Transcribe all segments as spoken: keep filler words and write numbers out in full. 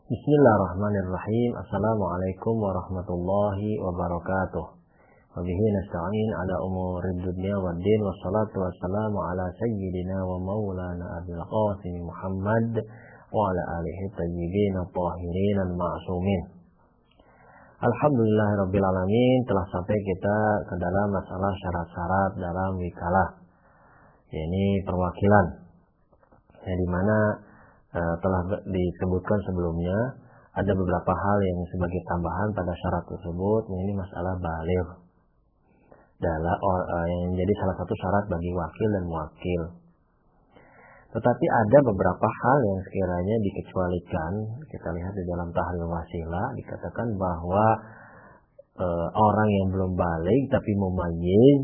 Bismillahirrahmanirrahim. Assalamualaikum warahmatullahi wabarakatuh. Wabihi nasta'in ala umurid dunya waddin, wassalatu wassalamu ala sayyidina wa maulana Abil Qasim Muhammad wa ala alihi tayyibin at-tahirin al-ma'sumin. Alhamdulillahirabbil alamin, telah sampai kita ke dalam masalah syarat-syarat dalam wikalah, yakni perwakilan. Ya, di mana uh, telah disebutkan sebelumnya ada beberapa hal yang sebagai tambahan pada syarat tersebut, yakni masalah baligh. Adalah uh, yang menjadi salah satu syarat bagi wakil dan muwakil. Tetapi ada beberapa hal yang sekiranya dikecualikan. Kita lihat di dalam tahlil wasilah dikatakan bahwa e, orang yang belum balik tapi mumayyiz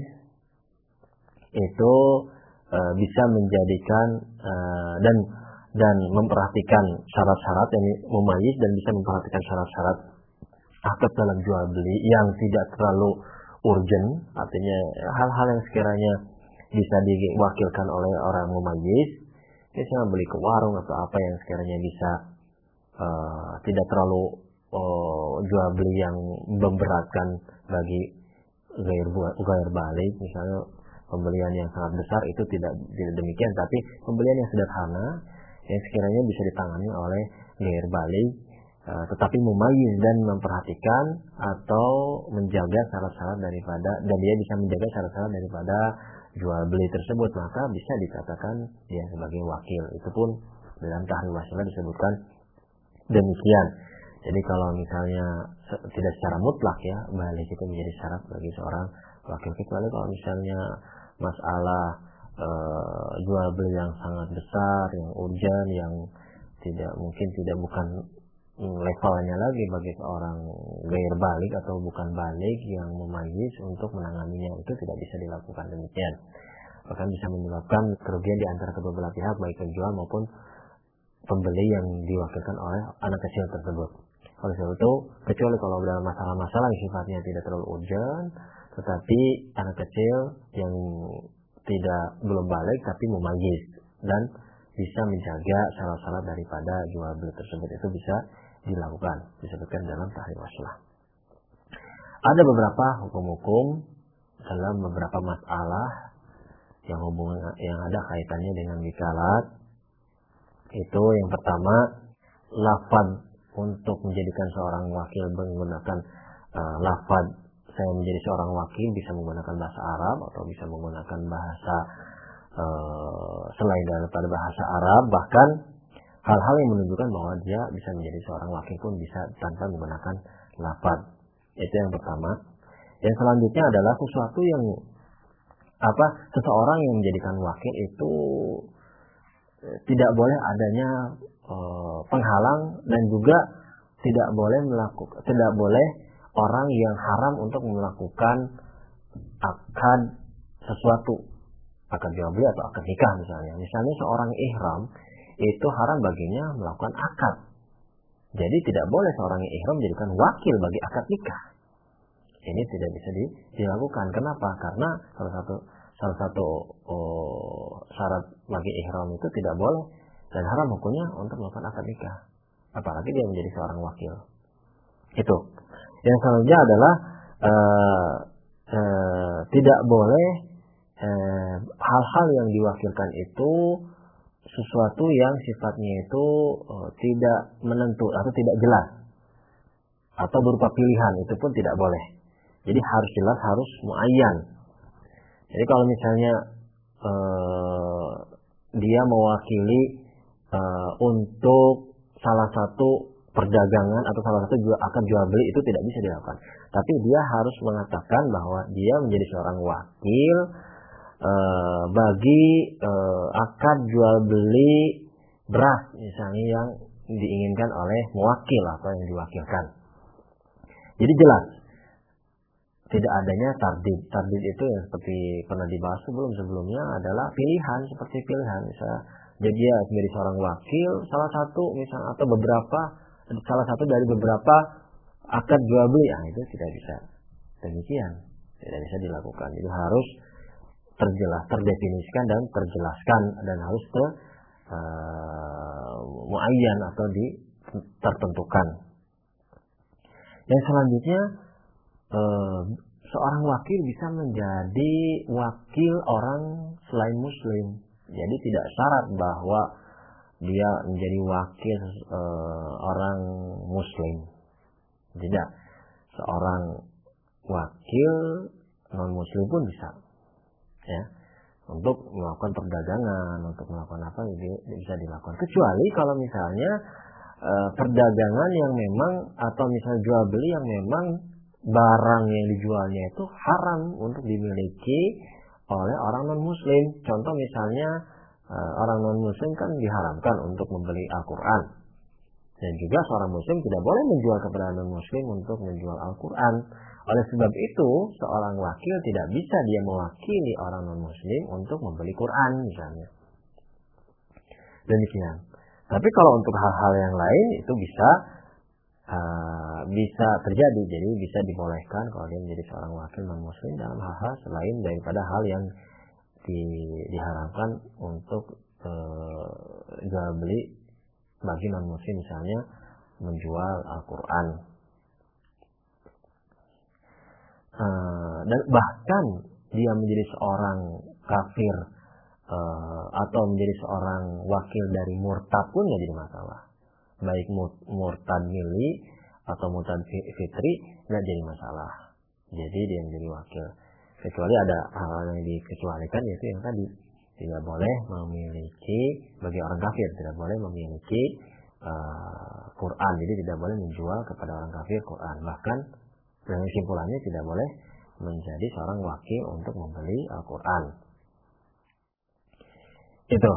itu e, bisa menjadikan e, dan dan memperhatikan syarat-syarat yang mumayyiz dan bisa memperhatikan syarat-syarat akad dalam jual beli yang tidak terlalu urgent, artinya hal-hal yang sekiranya bisa diwakilkan oleh orang mumayyiz. Misalnya beli ke warung atau apa yang sekiranya bisa uh, tidak terlalu uh, jual beli yang memberatkan bagi gair gair balik, misalnya pembelian yang sangat besar itu tidak tidak demikian, tapi pembelian yang sederhana yang sekiranya bisa ditangani oleh gair balik, uh, tetapi mumayyiz dan memperhatikan atau menjaga syarat-syarat daripada dan dia bisa menjaga syarat-syarat daripada jual beli tersebut, maka bisa dikatakan dia sebagai wakil. Itu pun dalam tahlil wasilah disebutkan demikian. Jadi kalau misalnya tidak secara mutlak ya balik itu menjadi syarat bagi seorang wakil, kecuali kalau misalnya masalah e, jual beli yang sangat besar, yang urgent, yang tidak mungkin tidak bukan levelnya lagi bagi seorang gair balik atau bukan balik yang mumayyiz untuk menanganinya, itu tidak bisa dilakukan demikian. Bahkan bisa menyebabkan kerugian di antara kedua belah pihak, baik penjual maupun pembeli yang diwakilkan oleh anak kecil tersebut. Oleh sebab itu, kecuali kalau dalam masalah-masalah yang sifatnya tidak terlalu urgent, tetapi anak kecil yang tidak belum balik tapi mumayyiz dan bisa menjaga syarat-syarat daripada jual beli tersebut, itu bisa dilakukan, disebutkan dalam tahlil wasilah. Ada beberapa hukum-hukum dalam beberapa masalah yang hubungan yang ada kaitannya dengan wikalat. Itu yang pertama, lafaz untuk menjadikan seorang wakil menggunakan uh, lafaz saya menjadi seorang wakil bisa menggunakan bahasa Arab atau bisa menggunakan bahasa uh, selain daripada bahasa Arab, bahkan hal-hal yang menunjukkan bahwa dia bisa menjadi seorang wakil pun bisa tanpa menggunakan lafaz. Itu yang pertama. Yang selanjutnya adalah sesuatu yang apa seseorang yang menjadikan wakil itu eh, tidak boleh adanya eh, penghalang dan juga tidak boleh melakukan tidak boleh orang yang haram untuk melakukan akad sesuatu, akad jual beli atau akad nikah misalnya. Misalnya seorang ihram itu haram baginya melakukan akad. Jadi tidak boleh seorang yang ihram menjadikan wakil bagi akad nikah. Ini tidak bisa dilakukan. Kenapa? Karena salah satu salah satu oh, syarat bagi ihram itu tidak boleh dan haram hukumnya untuk melakukan akad nikah. Apalagi dia menjadi seorang wakil. Itu. Yang selanjutnya adalah uh, uh, tidak boleh uh, hal-hal yang diwakilkan itu sesuatu yang sifatnya itu uh, tidak menentu atau tidak jelas atau berupa pilihan, itu pun tidak boleh. Jadi harus jelas, harus muayyan. Jadi kalau misalnya uh, dia mewakili uh, untuk salah satu perdagangan atau salah satu jual, akad jual beli, itu tidak bisa dilakukan. Tapi dia harus mengatakan bahwa dia menjadi seorang wakil Uh, bagi uh, akad jual beli beras misalnya yang diinginkan oleh muwakil atau yang diwakilkan. Jadi jelas tidak adanya tardid. Tardid itu yang seperti pernah dibahas sebelum sebelumnya adalah pilihan, seperti pilihan misalnya jadi dia menjadi seorang wakil salah satu misalnya atau beberapa salah satu dari beberapa akad jual beli, nah, itu tidak bisa demikian, tidak bisa dilakukan. Itu harus terjelas, terdefinisikan dan terjelaskan dan harus ter uh, muayyan atau di tertentukan. Yang selanjutnya, eh, seorang wakil bisa menjadi wakil orang selain muslim. Jadi tidak syarat bahwa dia menjadi wakil eh, orang muslim. Tidak. Seorang wakil non muslim pun bisa, ya, untuk melakukan perdagangan, untuk melakukan apa bisa dilakukan. Kecuali kalau misalnya eh, perdagangan yang memang atau misalnya jual beli yang memang barang yang dijualnya itu haram untuk dimiliki oleh orang non muslim. Contoh misalnya uh, orang non muslim kan diharamkan untuk membeli Al-Quran, dan juga seorang muslim tidak boleh menjual kepada non muslim untuk menjual Al-Quran. Oleh sebab itu seorang wakil tidak bisa dia mewakili orang non muslim untuk membeli Quran misalnya. Demikian. Tapi kalau untuk hal-hal yang lain itu bisa Uh, bisa terjadi, jadi bisa dibolehkan kalau dia menjadi seorang wakil non muslim dalam hal-hal selain daripada hal yang di, diharapkan untuk uh, jual beli bagi non muslim, misalnya menjual Al-Quran. Uh, dan bahkan dia menjadi seorang kafir uh, atau menjadi seorang wakil dari murtad pun tidak jadi masalah. Baik murtad mili atau murtad fitri nggak jadi masalah. Jadi dia menjadi wakil. Kecuali ada hal yang dikecualikan, yaitu yang tadi tidak boleh memiliki bagi orang kafir, tidak boleh memiliki uh, Quran. Jadi tidak boleh menjual kepada orang kafir Quran. Bahkan dengan kesimpulannya tidak boleh menjadi seorang wakil untuk membeli Al-Quran. Itu.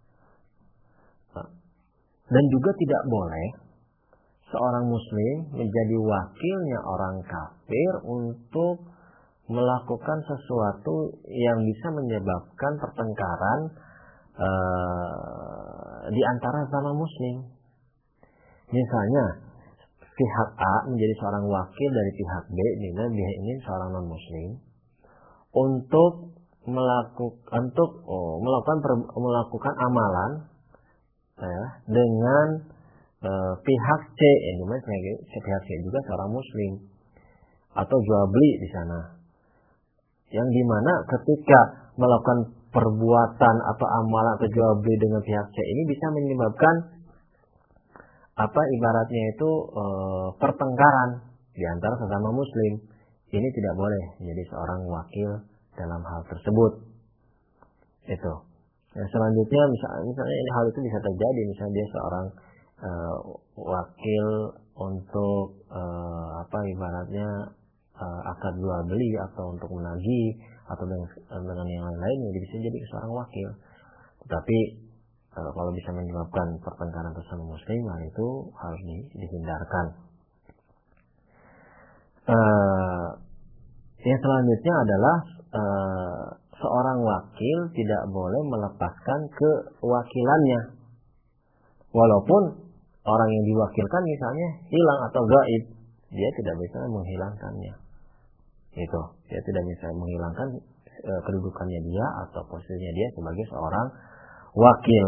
Dan juga tidak boleh seorang muslim menjadi wakilnya orang kafir untuk melakukan sesuatu yang bisa menyebabkan pertengkaran uh, di antara sama muslim. Misalnya pihak A menjadi seorang wakil dari pihak B, dimana dia ini seorang non muslim, untuk melakukan untuk oh, melakukan melakukan amalan ya, dengan e, pihak C, yang dimana pihak C juga seorang muslim, atau jual beli di sana, yang dimana ketika melakukan perbuatan atau amalan atau jual beli dengan pihak C ini bisa menyebabkan apa ibaratnya itu e, pertengkaran di antara sesama muslim. Ini tidak boleh jadi seorang wakil dalam hal tersebut. Itu. Nah, selanjutnya misalnya, misalnya ini hal itu bisa terjadi, misalnya dia seorang uh, wakil untuk uh, apa ibaratnya uh, akad jual beli atau untuk menagih atau dengan, dengan yang lain-lainnya, dia bisa jadi seorang wakil. Tetapi uh, kalau bisa menyebabkan pertengkaran bersama muslim, hal itu harus di, dihindarkan. Uh, yang selanjutnya adalah uh, seorang wakil tidak boleh melepaskan kewakilannya, walaupun orang yang diwakilkan misalnya hilang atau gaib, dia tidak bisa menghilangkannya. Itu, dia tidak bisa menghilangkan e, kedudukannya dia atau posisinya dia sebagai seorang wakil.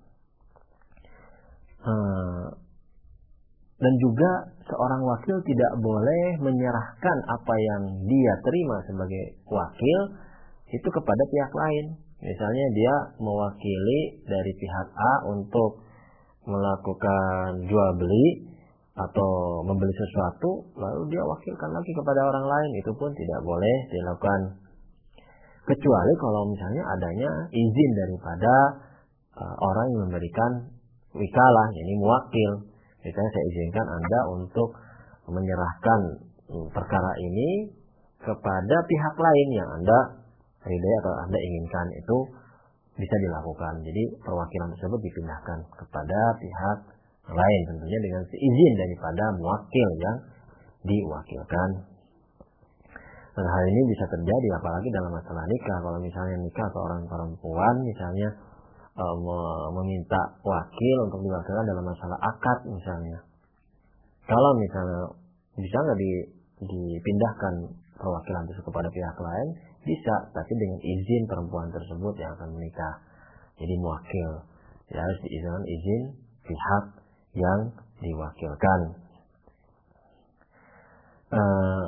E, dan juga seorang wakil tidak boleh menyerahkan apa yang dia terima sebagai wakil itu kepada pihak lain. Misalnya dia mewakili dari pihak A untuk melakukan jual beli atau membeli sesuatu, lalu dia wakilkan lagi kepada orang lain, itu pun tidak boleh dilakukan. Kecuali kalau misalnya adanya izin daripada uh, orang yang memberikan wikalah, ini muwakil. Misalnya saya izinkan Anda untuk menyerahkan um, perkara ini kepada pihak lain yang Anda ridai atau Anda inginkan, itu bisa dilakukan. Jadi perwakilan tersebut dipindahkan kepada pihak lain, tentunya dengan seizin daripada muwakil yang diwakilkan. Dan hal ini bisa terjadi apalagi dalam masalah nikah. Kalau misalnya nikah seorang perempuan misalnya e, meminta wakil untuk diwakilkan dalam masalah akad misalnya, kalau misalnya bisa nggak di, dipindahkan perwakilan tersebut kepada pihak lain, bisa, tapi dengan izin perempuan tersebut yang akan menikah. Jadi muwakil ya harus diizinkan izin pihak yang diwakilkan. Uh,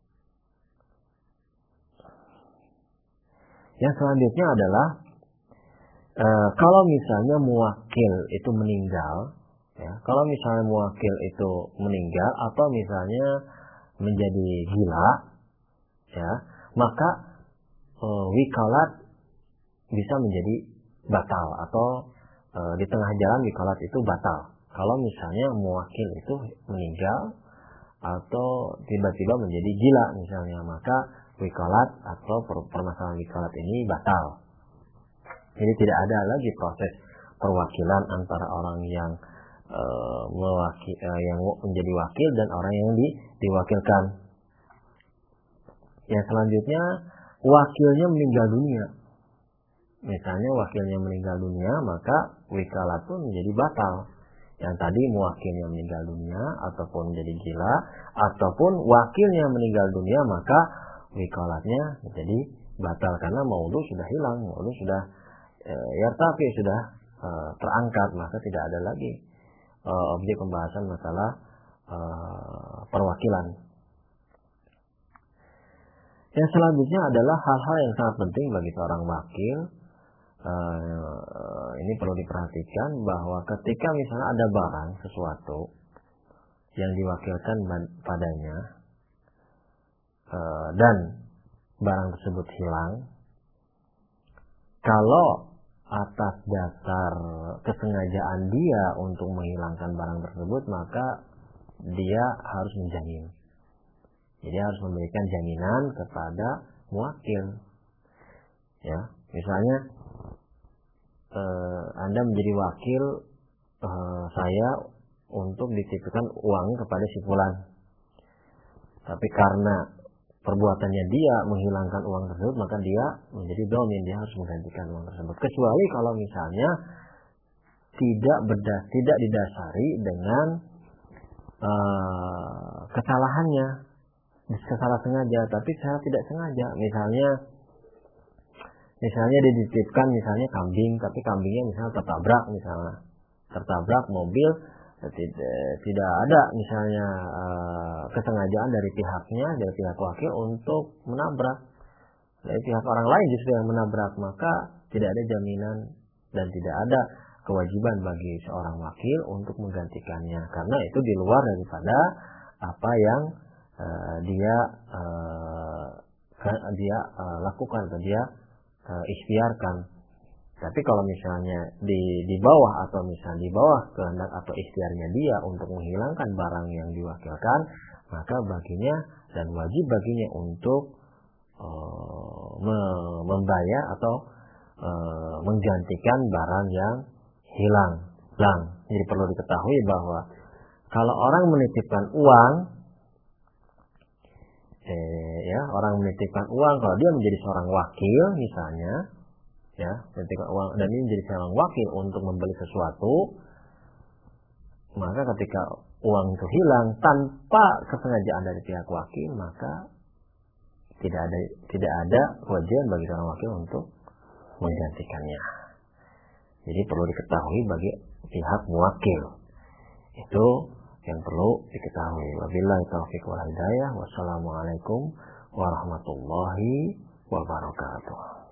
yang selanjutnya adalah uh, kalau misalnya muwakil itu meninggal, ya, kalau misalnya muwakil itu meninggal atau misalnya menjadi gila, ya, maka uh, wikalat bisa menjadi batal atau uh, di tengah jalan wikalat itu batal. Kalau misalnya muwakil itu meninggal atau tiba-tiba menjadi gila misalnya, maka wikalat atau permasalahan wikalat ini batal. Jadi tidak ada lagi proses perwakilan antara orang yang uh, mewakil, uh, yang menjadi wakil dan orang yang di, diwakilkan. Yang selanjutnya, wakilnya meninggal dunia. Misalnya wakilnya meninggal dunia, maka wikalat pun menjadi batal. Yang tadi muwakilnya meninggal dunia ataupun menjadi gila, ataupun wakilnya meninggal dunia, maka wikalatnya menjadi batal karena maudhu sudah hilang, maudhu sudah e, yartafi, sudah e, terangkat, maka tidak ada lagi e, objek pembahasan masalah e, perwakilan. Yang selanjutnya adalah hal-hal yang sangat penting bagi seorang wakil. Uh, ini perlu diperhatikan bahwa ketika misalnya ada barang sesuatu yang diwakilkan padanya uh, dan barang tersebut hilang, kalau atas dasar kesengajaan dia untuk menghilangkan barang tersebut, maka dia harus menjamin. Jadi harus memberikan jaminan kepada muwakil. Ya, misalnya Uh, Anda menjadi wakil uh, saya untuk dititipkan uang kepada si fulan. Tapi karena perbuatannya dia menghilangkan uang tersebut, maka dia menjadi domin, dia harus menggantikan uang tersebut. Kecuali kalau misalnya tidak berdas, tidak didasari dengan uh, kesalahannya, kesalahan sengaja, tapi secara tidak sengaja. Misalnya Misalnya dititipkan misalnya kambing, tapi kambingnya misalnya tertabrak, misalnya tertabrak mobil, tidak, tidak ada misalnya uh, kesengajaan dari pihaknya, dari pihak wakil untuk menabrak, dari pihak orang lain justru yang menabrak, maka tidak ada jaminan dan tidak ada kewajiban bagi seorang wakil untuk menggantikannya, karena itu di luar daripada apa yang uh, dia uh, dia uh, lakukan atau dia Uh, ikhtiarkan. Tapi kalau misalnya di di bawah atau misalnya di bawah kehendak atau ikhtiarnya dia untuk menghilangkan barang yang diwakilkan, maka baginya dan wajib baginya untuk uh, me- membayar atau uh, menggantikan barang yang hilang. Hilang. Jadi perlu diketahui bahwa kalau orang menitipkan uang, Eh, ya orang menitipkan uang, kalau dia menjadi seorang wakil misalnya, ya menitipkan uang dan ini menjadi seorang wakil untuk membeli sesuatu, maka ketika uang itu hilang tanpa kesengajaan dari pihak wakil, maka tidak ada tidak ada kewajiban bagi seorang wakil untuk menggantikannya. Jadi perlu diketahui bagi pihak muwakil itu yang perlu diketahui. Wabillahi taufiq wal hidayah. Wassalamualaikum warahmatullahi wabarakatuh.